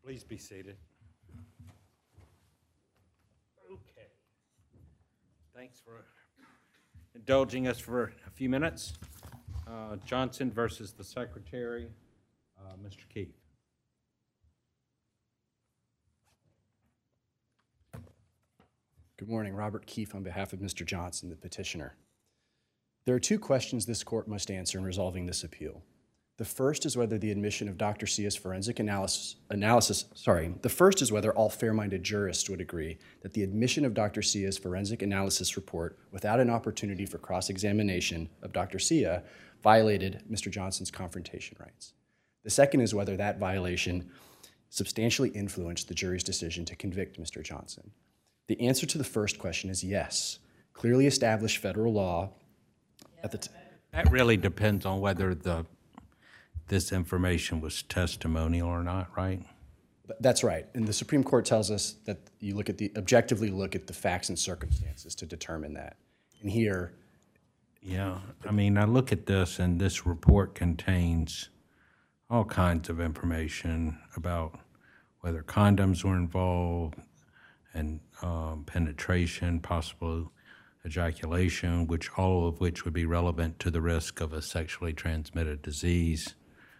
Please be seated. Okay. Thanks for indulging us for a few minutes. Johnson versus the Secretary, Mr. Keefe. Good morning, Robert Keefe on behalf of Mr. Johnson, the petitioner. There are two questions this court must answer in resolving this appeal. The first is whether the admission of Dr. Sia's forensic the first is whether all fair-minded jurists would agree that the admission of Dr. Sia's forensic analysis report without an opportunity for cross-examination of Dr. Sia violated Mr. Johnson's confrontation rights. The second is whether that violation substantially influenced the jury's decision to convict Mr. Johnson. The answer to the first question is yes. Clearly established federal law at the That really depends on whether this information was testimonial or not, right? That's right. And the Supreme Court tells us that you objectively look at the facts and circumstances to determine that. And here... Yeah, I mean, I look at this, and this report contains all kinds of information about whether condoms were involved and penetration, possible ejaculation, all of which would be relevant to the risk of a sexually transmitted disease,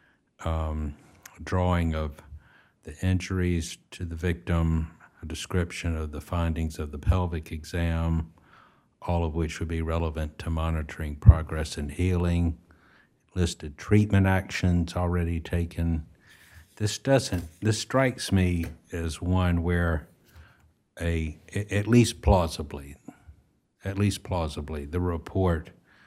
drawing of the injuries to the victim, a description of the findings of the pelvic exam, all of which would be relevant to monitoring progress in healing, listed treatment actions already taken. This strikes me as one where at least plausibly, the report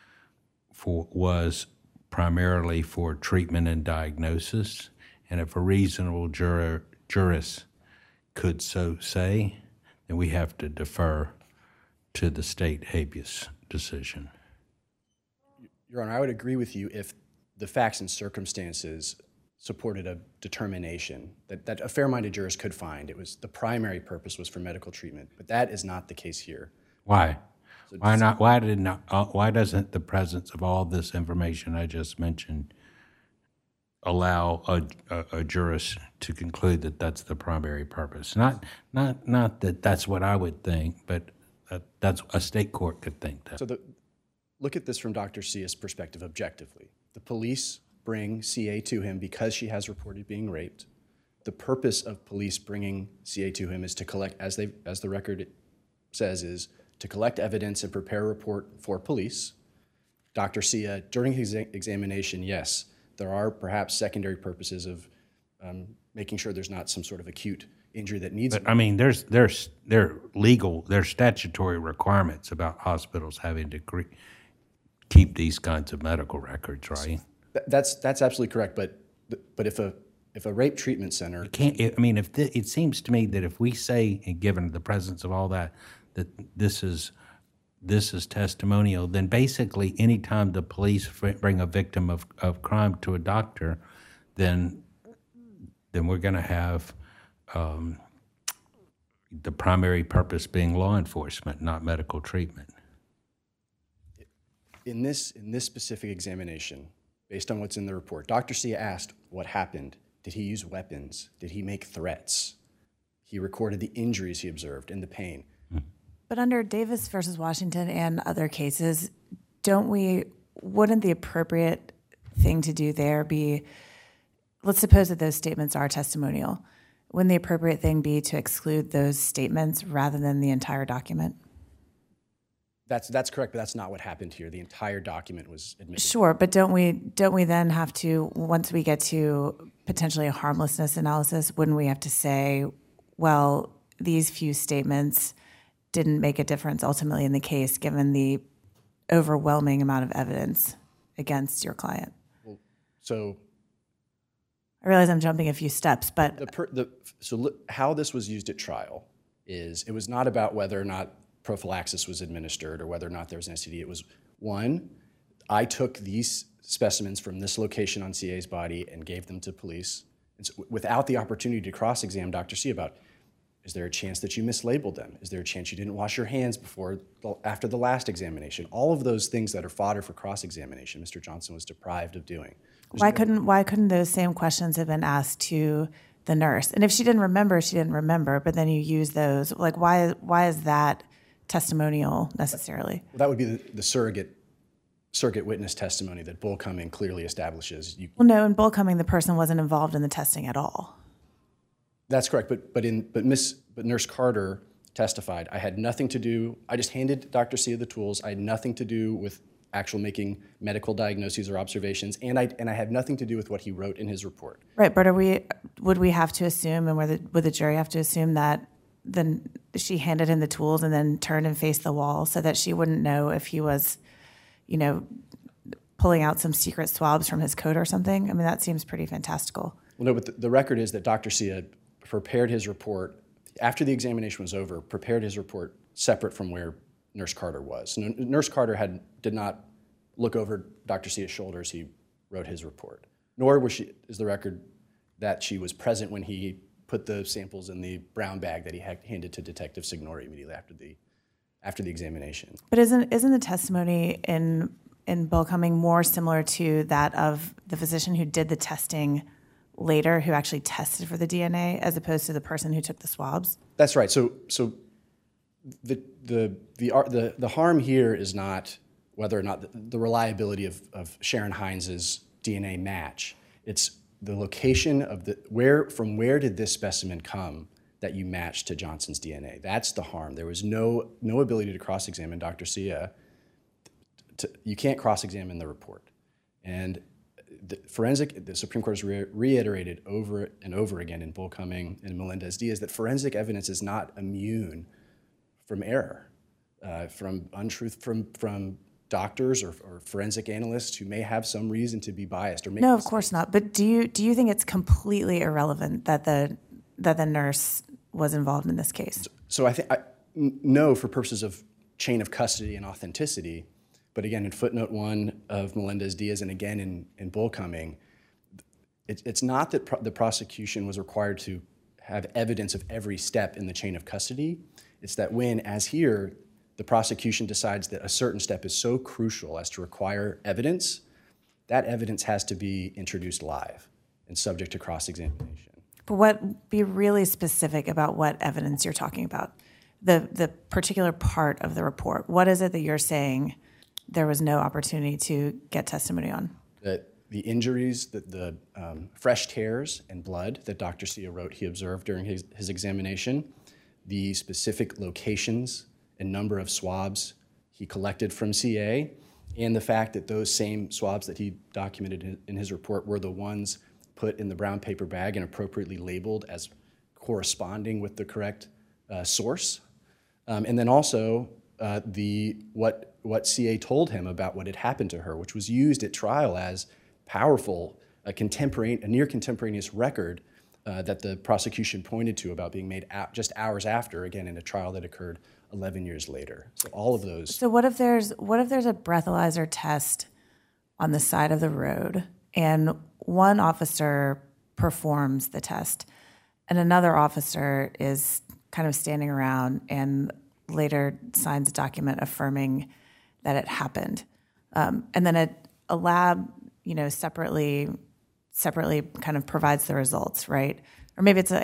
was primarily for treatment and diagnosis, and if a reasonable jurist could so say, then we have to defer to the state habeas decision. Your Honor, I would agree with you if the facts and circumstances supported a determination that a fair-minded jurist could find. The primary purpose was for medical treatment, but that is not the case here. Why? Why not? Why doesn't the presence of all this information I just mentioned allow a jurist to conclude that that's the primary purpose? Not that that's what I would think, but that's a state court could think that. So look at this from Dr. Sia's perspective objectively. The police bring CA to him because she has reported being raped. The purpose of police bringing CA to him is to collect, as the record says, is to collect evidence and prepare a report for police. Dr. Sia, during his examination, yes, there are perhaps secondary purposes of making sure there's not some sort of acute injury that needs. But I mean, there's statutory requirements about hospitals having to keep these kinds of medical records, right? That's absolutely correct. But if a rape treatment center it seems to me that if we say, given the presence of all that this is testimonial, then basically any time the police bring a victim of crime to a doctor, then we're going to have the primary purpose being law enforcement, not medical treatment. In this specific examination, based on what's in the report, Dr. Sia asked what happened. Did he use weapons? Did he make threats? He recorded the injuries he observed and the pain. But under Davis versus Washington and other cases, wouldn't the appropriate thing to do there be, let's suppose that those statements are testimonial, wouldn't the appropriate thing be to exclude those statements rather than the entire document? That's correct, but that's not what happened here. The entire document was admitted. Sure, but don't we then have to, once we get to potentially a harmlessness analysis, wouldn't we have to say, well, these few statements didn't make a difference ultimately in the case given the overwhelming amount of evidence against your client? Well, so I realize I'm jumping a few steps, but how this was used at trial is it was not about whether or not prophylaxis was administered or whether or not there was an STD. It was, one, I took these specimens from this location on CA's body and gave them to police without the opportunity to cross-examine Dr. C about, is there a chance that you mislabeled them? Is there a chance you didn't wash your hands after the last examination? All of those things that are fodder for cross-examination, Mr. Johnson was deprived of doing. Why couldn't those same questions have been asked to the nurse. And if she didn't remember, she didn't remember. But then you use those. Like, why is that testimonial necessarily? Well, that would be the surrogate witness testimony that Bull Cumming clearly establishes. Well, no, in Bull Cumming, the person wasn't involved in the testing at all. That's correct. But Nurse Carter testified, I had nothing to do. I just handed Dr. Sia the tools. I had nothing to do with actual making medical diagnoses or observations, and I had nothing to do with what he wrote in his report. Right, but would we have to assume, and would the jury have to assume that then she handed him the tools and then turned and faced the wall so that she wouldn't know if he was, pulling out some secret swabs from his coat or something? I mean, that seems pretty fantastical. Well, no, but the record is that Dr. Sia prepared his report after the examination was over, prepared his report separate from where Nurse Carter was. Nurse Carter did not look over Dr. Sia's shoulders. He wrote his report. Nor is the record that she was present when he put the samples in the brown bag that he handed to Detective Signori immediately after the examination. But isn't the testimony in Bull Cumming more similar to that of the physician who did the testing later, who actually tested for the DNA, as opposed to the person who took the swabs? That's right. So the harm here is not whether or not the reliability of Sharon Hines' DNA match. It's the location of from where did this specimen come that you matched to Johnson's DNA. That's the harm. There was no ability to cross-examine Dr. Sia. You can't cross-examine the report. And the Supreme Court has reiterated over and over again in Bull Cumming and Melendez-Diaz that forensic evidence is not immune from error, from untruth, from doctors or forensic analysts who may have some reason to be biased or make No, mistakes. of course not. But do you think it's completely irrelevant that the nurse was involved in this case? So I think no, for purposes of chain of custody and authenticity. But again, in footnote 1 of Melendez-Diaz and again in Bull Cumming, it's not that the prosecution was required to have evidence of every step in the chain of custody. It's that when, as here, the prosecution decides that a certain step is so crucial as to require evidence, that evidence has to be introduced live and subject to cross-examination. But be really specific about what evidence you're talking about. The particular part of the report. What is it that you're saying there was no opportunity to get testimony on? The injuries, the fresh tears and blood that Dr. Sia wrote he observed during his examination, the specific locations and number of swabs he collected from CA, and the fact that those same swabs that he documented in his report were the ones put in the brown paper bag and appropriately labeled as corresponding with the correct source. And then also what CA told him about what had happened to her, which was used at trial as powerful, a near contemporaneous record that the prosecution pointed to about being made just hours after, again, in a trial that occurred 11 years later. So all of those. So what if there's a breathalyzer test on the side of the road and one officer performs the test and another officer is kind of standing around and later signs a document affirming that it happened, and then a lab, separately kind of provides the results, right? Or maybe it's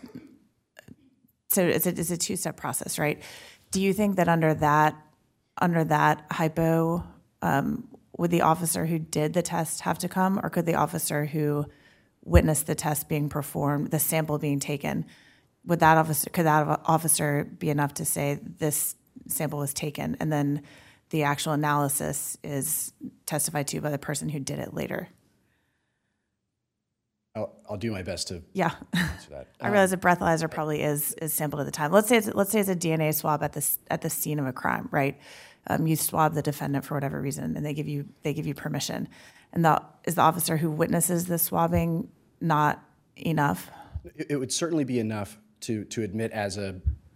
so it's a two-step process, right? Do you think that under that hypo, would the officer who did the test have to come, or could the officer who witnessed the test being performed, the sample being taken, could that officer be enough to say this sample was taken, and then the actual analysis is testified to by the person who did it later? I'll do my best to answer that. I realize a breathalyzer probably is sampled at the time. Let's say it's a DNA swab at the scene of a crime, right? You swab the defendant for whatever reason, and they give you permission. And is the officer who witnesses the swabbing not enough? It would certainly be enough to admit as a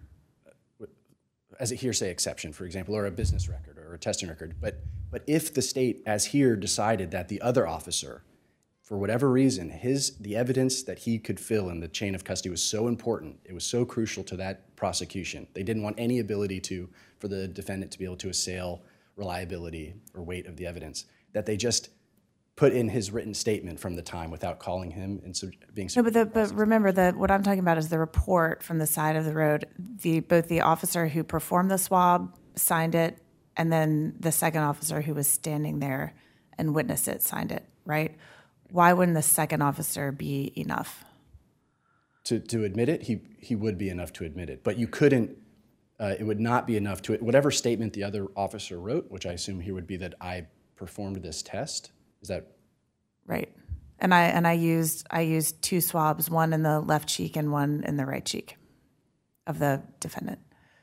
hearsay exception, for example, or a business record or a testing record. But if the state, as here, decided that the other officer, for whatever reason, the evidence that he could fill in the chain of custody was so important, it was so crucial to that prosecution, they didn't want any ability for the defendant to be able to assail reliability or weight of the evidence, that they just put in his written statement from the time without calling him and being No, but remember that what I'm talking about is the report from the side of the road. Both the officer who performed the swab signed it, and then the second officer who was standing there and witnessed it signed it, right? Why wouldn't the second officer be enough? To admit it, he would be enough to admit it. But you couldn't, it would not be enough to, whatever statement the other officer wrote, which I assume here would be that I performed this test, is that? Right. And I used 2 swabs, one in the left cheek and one in the right cheek of the defendant.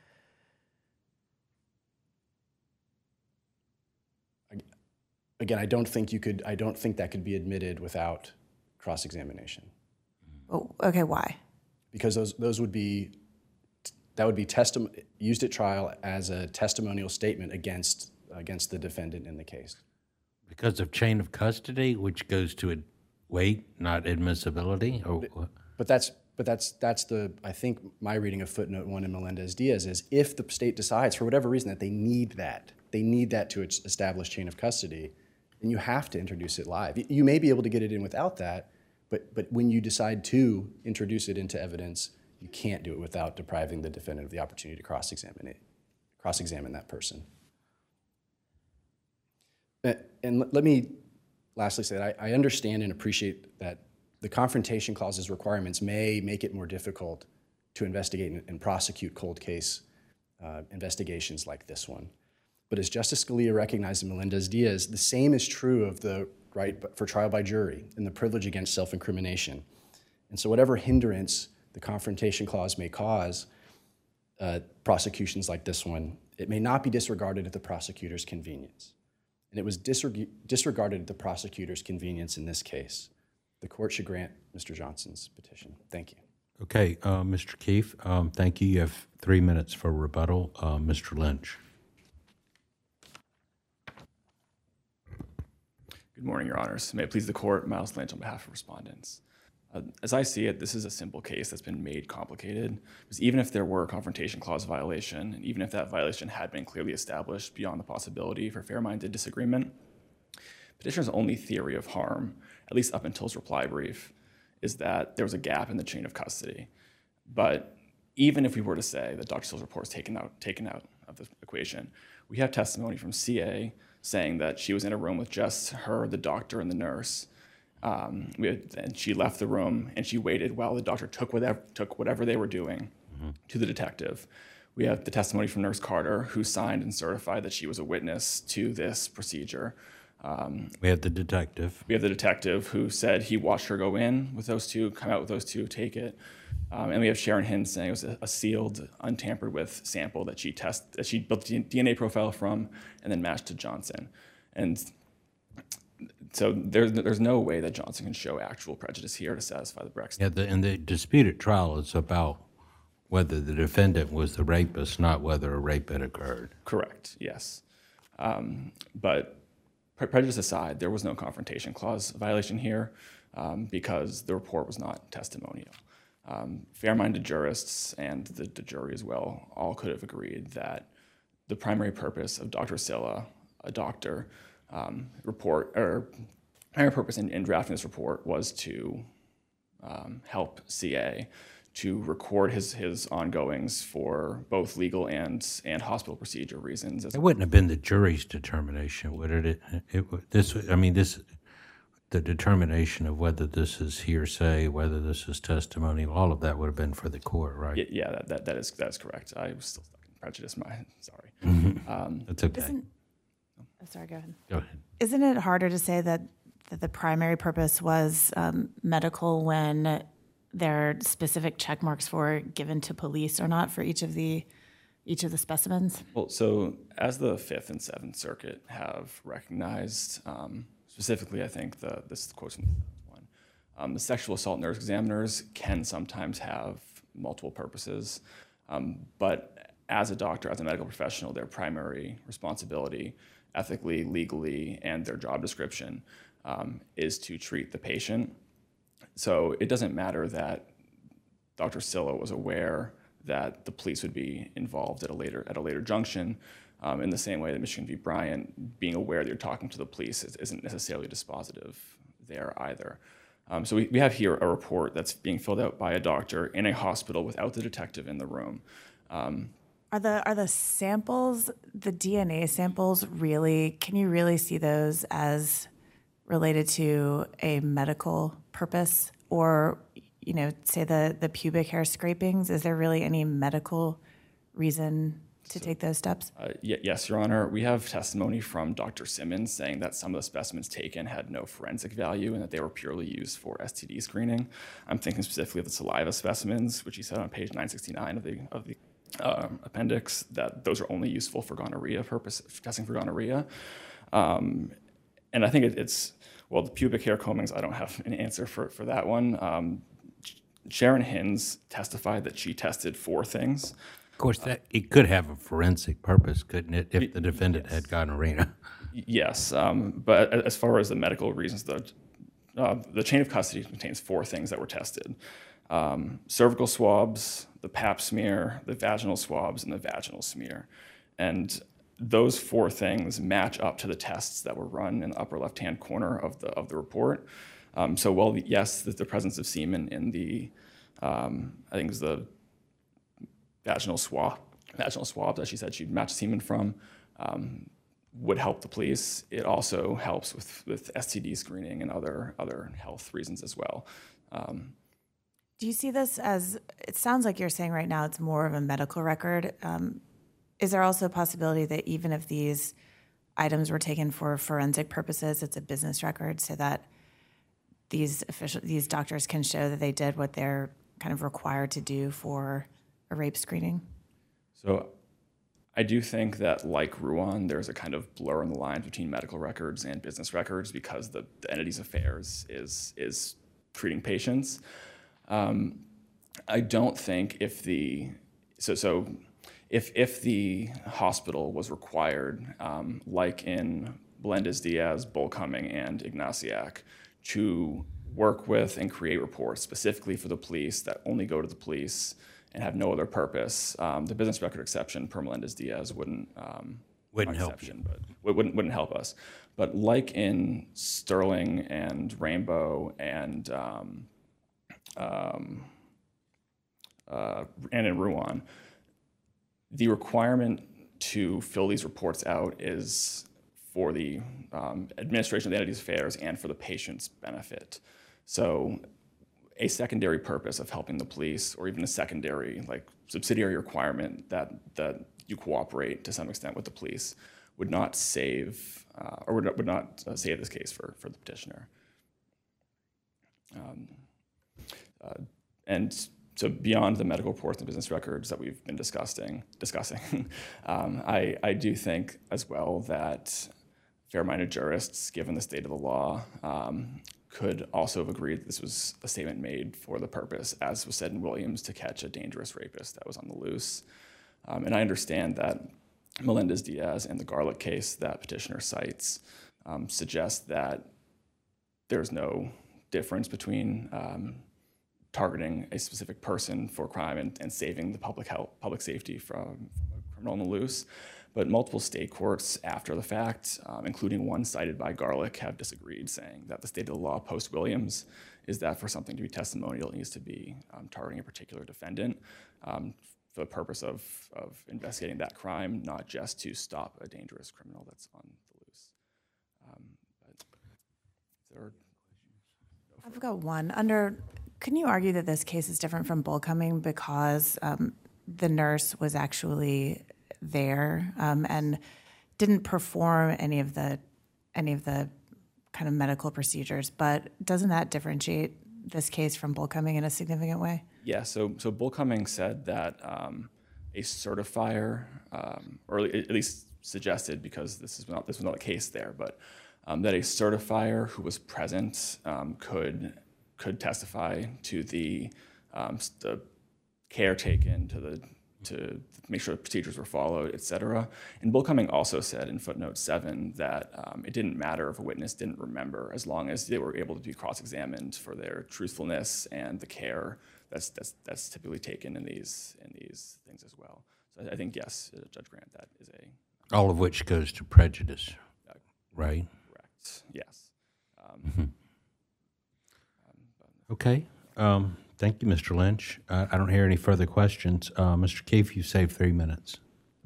Again, I don't think that could be admitted without cross-examination. Oh, okay, why? Because that would be used at trial as a testimonial statement against the defendant in the case. Because of chain of custody, which goes to weight, not admissibility, or what? But that's I think my reading of footnote 1 in Melendez-Diaz is if the state decides for whatever reason that they need that to establish chain of custody, then you have to introduce it live. You may be able to get it in without that, but when you decide to introduce it into evidence, you can't do it without depriving the defendant of the opportunity to cross-examine that person. And let me lastly say that I understand and appreciate that the Confrontation Clause's requirements may make it more difficult to investigate and prosecute cold case investigations like this one. But as Justice Scalia recognized in Melendez-Diaz, the same is true of the right for trial by jury and the privilege against self-incrimination. And so whatever hindrance the Confrontation Clause may cause prosecutions like this one, it may not be disregarded at the prosecutor's convenience. And it was disregarded at the prosecutor's convenience in this case. The court should grant Mr. Johnson's petition. Thank you. Okay, Mr. Keefe, thank you. You have 3 minutes for rebuttal. Mr. Lynch. Good morning, Your Honors. May it please the court, Miles Lynch on behalf of respondents. As I see it, this is a simple case that's been made complicated, because even if there were a Confrontation Clause violation, and even if that violation had been clearly established beyond the possibility for fair-minded disagreement, petitioner's only theory of harm, at least up until his reply brief, is that there was a gap in the chain of custody. But even if we were to say that Dr. Still's report is taken out of the equation, we have testimony from CA saying that she was in a room with just her, the doctor, and the nurse. And she left the room and she waited while the doctor took whatever they were doing to the detective. We have the testimony from Nurse Carter, who signed and certified that she was a witness to this procedure. We have the detective. We have the detective who said he watched her go in with those two, come out with those two, take it. And we have Sharon Hinds saying it was a sealed, untampered with sample that she built the DNA profile from and then matched to Johnson. And so there's no way that Johnson can show actual prejudice here to satisfy the Brecht. Yeah, and the disputed trial is about whether the defendant was the rapist, not whether a rape had occurred. Correct, yes. But prejudice aside, there was no Confrontation Clause violation here because the report was not testimonial. Fair-minded jurists and the jury as well all could have agreed that the primary purpose of Dr. Silla, a doctor, primary purpose in drafting this report was to help CA to record his ongoings for both legal and hospital procedure reasons. It wouldn't have been the jury's determination, would it? The determination of whether this is hearsay, whether this is testimony, all of that would have been for the court, right? Yeah, that is correct. I was still stuck in prejudice. Sorry. That's okay. Sorry, go ahead. Go ahead. Isn't it harder to say that the primary purpose was medical when there are specific check marks for given to police or not for each of the specimens? Well, so as the Fifth and Seventh Circuit have recognized, specifically, I think this quote from one, the sexual assault nurse examiners can sometimes have multiple purposes, but as a doctor, as a medical professional, their primary responsibility, ethically, legally, and their job description is to treat the patient. So it doesn't matter that Dr. Silla was aware that the police would be involved at a later junction. in the same way that Michigan v. Bryant, being aware that you're talking to the police isn't necessarily dispositive there either. So we have here a report that's being filled out by a doctor in a hospital without the detective in the room. Are the samples, the DNA samples, really, can you really see those as related to a medical purpose? Or, you know, say the pubic hair scrapings, is there really any medical reason to take those steps? Yes, Your Honor. We have testimony from Dr. Simmons saying that some of the specimens taken had no forensic value and that they were purely used for STD screening. I'm thinking specifically of the saliva specimens, which he said on page 969 of the appendix, that those are only useful for gonorrhea testing for gonorrhea. And I think it's, well, the pubic hair combings, I don't have an answer for that one. Sharon Hinds testified that she tested 4 things. Of course, it could have a forensic purpose, couldn't it, if the defendant had gonorrhea? Yes, but as far as the medical reasons, the chain of custody contains 4 things that were tested. Cervical swabs, the pap smear, the vaginal swabs, and the vaginal smear. And those 4 things match up to the tests that were run in the upper left-hand corner of the report. So while, yes, the presence of semen in the, I think it was the vaginal swab that she said she'd matched semen from, would help the police. It also helps with STD screening and other health reasons as well. Do you see this as, it sounds like you're saying right now it's more of a medical record. Is there also a possibility that even if these items were taken for forensic purposes, it's a business record so that these doctors can show that they did what they're kind of required to do for a rape screening? So I do think that, like Ruan, there's a kind of blur in the lines between medical records and business records because the entity's affairs is treating patients. I don't think if the hospital was required, like in Melendez-Diaz, Bullcoming, and Ignatiak, to work with and create reports specifically for the police that only go to the police and have no other purpose, the business record exception per Melendez-Diaz wouldn't help you. But wouldn't help us. But like in Sterling and Rainbow and in Ruan, the requirement to fill these reports out is for the administration of the entity's affairs and for the patient's benefit. So a secondary purpose of helping the police, or even a secondary, like, subsidiary requirement that you cooperate to some extent with the police, would not save would not save this case for the petitioner. And so beyond the medical reports and business records that we've been discussing, I do think as well that fair-minded jurists, given the state of the law, could also have agreed that this was a statement made for the purpose, as was said in Williams, to catch a dangerous rapist that was on the loose. And I understand that Melendez-Diaz and the Garlick case that petitioner cites suggest that there's no difference between targeting a specific person for crime and saving the public safety from a criminal on the loose. But multiple state courts after the fact, including one cited by Garlick, have disagreed, saying that the state of the law post-Williams is that for something to be testimonial, it needs to be targeting a particular defendant for the purpose of investigating that crime, not just to stop a dangerous criminal that's on the loose. I've got one. Couldn't you argue that this case is different from Bullcoming because the nurse was actually there and didn't perform any of the kind of medical procedures, but doesn't that differentiate this case from Bullcoming in a significant way? Yeah, so Bullcoming said that a certifier, or at least suggested, because this was not the case there, but that a certifier who was present could testify to the care taken, to make sure the procedures were followed, et cetera. And Bullcoming also said in footnote 7 that it didn't matter if a witness didn't remember, as long as they were able to be cross-examined for their truthfulness and the care that's typically taken in these things as well. So I think, yes, Judge Grant, that is All of which goes to prejudice, right? Correct. Yes. Okay. Thank you, Mr. Lynch. I don't hear any further questions. Mr. Keefe, you saved 3 minutes.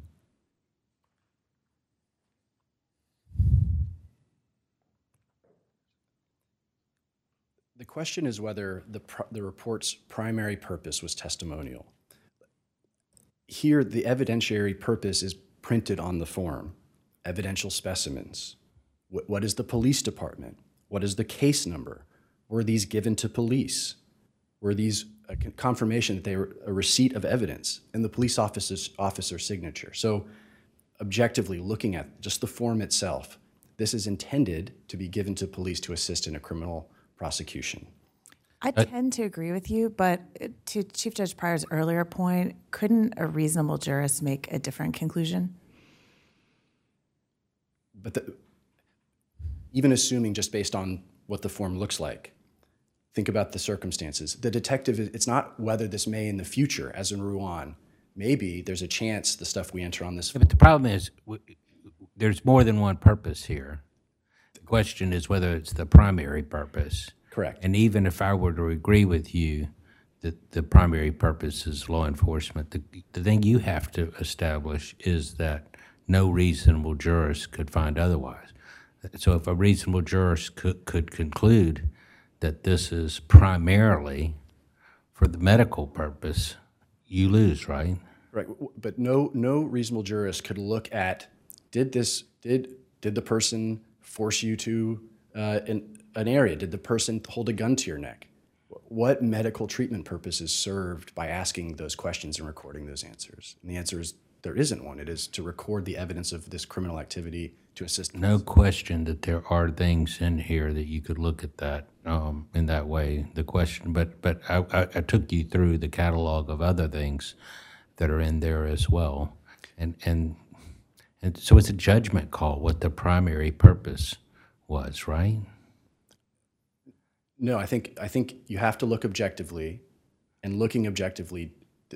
The question is whether the report's primary purpose was testimonial. Here, the evidentiary purpose is printed on the form. Evidential specimens. What is the police department? What is the case number? Were these given to police? Were these a confirmation that they were a receipt of evidence and the police officer's signature? So objectively, looking at just the form itself, this is intended to be given to police to assist in a criminal prosecution. I tend to agree with you, but to Chief Judge Pryor's earlier point, couldn't a reasonable jurist make a different conclusion? But even assuming just based on what the form looks like, think about the circumstances. The detective, it's not whether this may in the future, as in Ruan, maybe there's a chance the stuff we enter on this form. But the problem is there's more than one purpose here. The question is whether it's the primary purpose. Correct. And even if I were to agree with you that the primary purpose is law enforcement, the thing you have to establish is that no reasonable jurist could find otherwise. So if a reasonable jurist could conclude that this is primarily for the medical purpose, you lose, right? Right, but no reasonable jurist could look at, did the person force you to an area? Did the person hold a gun to your neck? What medical treatment purpose is served by asking those questions and recording those answers? And the answer is there isn't one. It is to record the evidence of this criminal activity to assist. No question that there are things in here that you could look at that in that way. The question, but I took you through the catalog of other things that are in there as well, and so it's a judgment call what the primary purpose was, right? No, I think you have to look objectively, and looking objectively,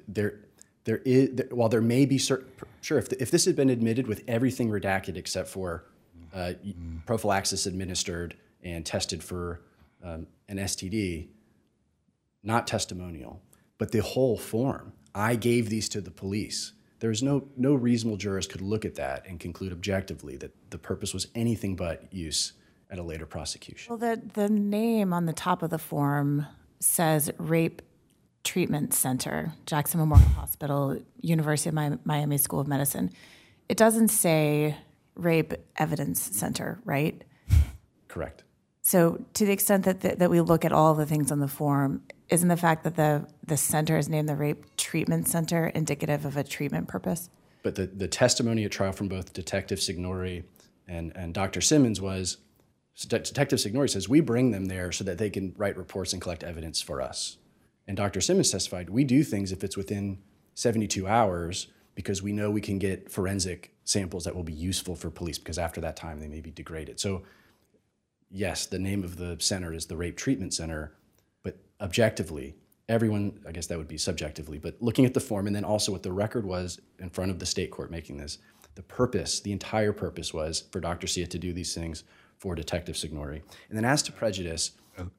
while there may be certain, sure, if this had been admitted with everything redacted except for prophylaxis administered and tested for an STD, not testimonial, but the whole form, I gave these to the police. There's no reasonable jurist could look at that and conclude objectively that the purpose was anything but use at a later prosecution. Well, the name on the top of the form says Rape Treatment Center, Jackson Memorial Hospital, University of Miami School of Medicine. It doesn't say Rape Evidence Center, right? Correct. So to the extent that we look at all the things on the form, isn't the fact that the center is named the Rape Treatment Center indicative of a treatment purpose? But the testimony at trial from both Detective Signori and Dr. Simmons was, Detective Signori says, we bring them there so that they can write reports and collect evidence for us. And Dr. Simmons testified, we do things if it's within 72 hours because we know we can get forensic samples that will be useful for police because after that time they may be degraded. So yes, the name of the center is the Rape Treatment Center, but objectively, everyone, I guess that would be subjectively, but looking at the form and then also what the record was in front of the state court making this, the purpose, the entire purpose was for Dr. Sia to do these things for Detective Signori. And then as to prejudice,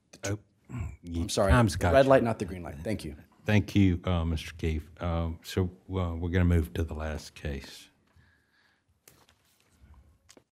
I'm sorry, red light, not the green light. Thank you. Thank you, Mr. Keefe. So we're going to move to the last case.